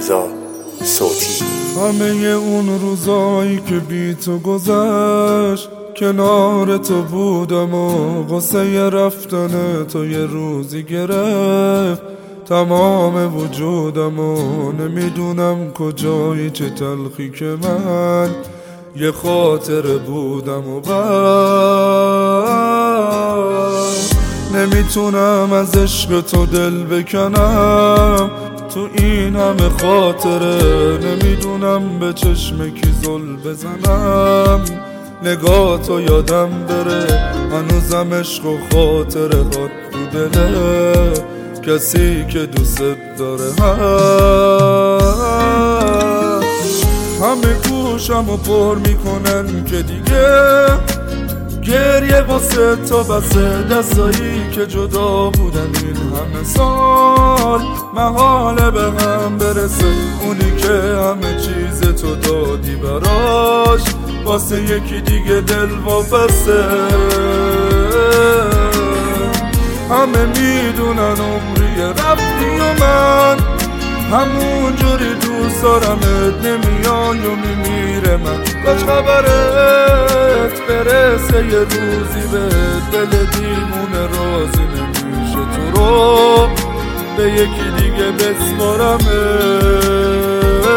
رضا صوتی. همه اون روزایی که بی تو گذشت کنار تو بودم و قصه رفتن تو یه روزی گرفت تمام وجودم و نمیدونم کجایی چه تلخی که من یه خاطر بودم و نمیتونم از عشق تو دل بکنم تو این همه خاطره نمیدونم به چشم کی زل بزنم نگاه تو یادم بره هنوزم عشق و خاطره هات تو دله کسی که دوست داره همه گوشم و پر میکنن که دیگه گریه واسه تو بسه دستایی که جدا بودن این همه سال محاله به هم برسه اونی که همه چیز تو دادی براش واسه یکی دیگه دل وابسته همه میدونن عمری رفتی و من همون جوری دوست دارمت نمیای و میمیره من کاش خبرت برسه یه روزی به دل دیوونه راضی نمیشه تو رو به یکی دیگه بسپارمت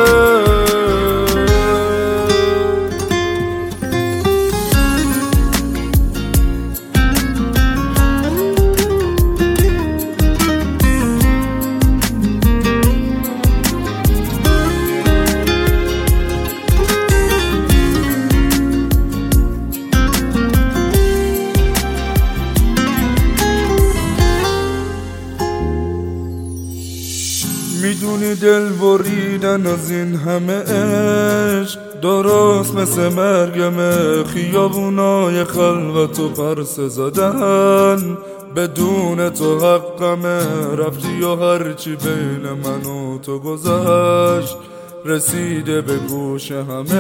میدونی دل بریدن از این همه عشق درست مثل مرگمه خیابونای خلوت و پرسه زدن بدون تو حقمه رفتی و هرچی بین من و تو گذشت رسیده به گوش همه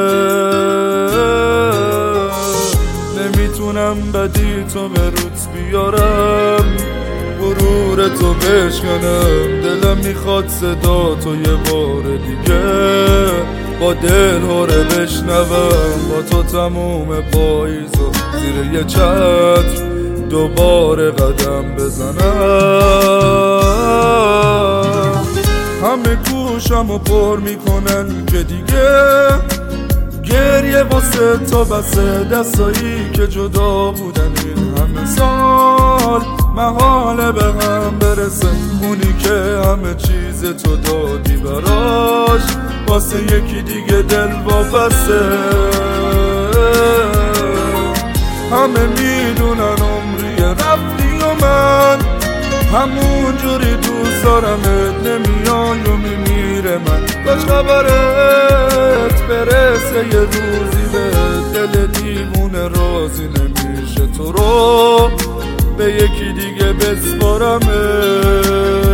نمیتونم بدی تو به روت بیارم غرور تو بشکنم دلم میخواد صدا تو یه بار دیگه با دل هره بشنوم با تو تموم پاییز و زیر یه چتر دوباره قدم بزنم همه گوشم و پر میکنن که دیگه گریه واسه تو بسه دستایی که جدا بودن این همه سال محاله به هم برسه اونی که همه چیز تو دادی براش واسه یکی دیگه دل وابسته همه میدونن عمری رفتی و من همون جوری دوست دارمت نمیای و میمیره من کاش خبرت برسه یه روزی به دل دیوونه راضی نمیشه تو رو به یکی دیگه بسپارمت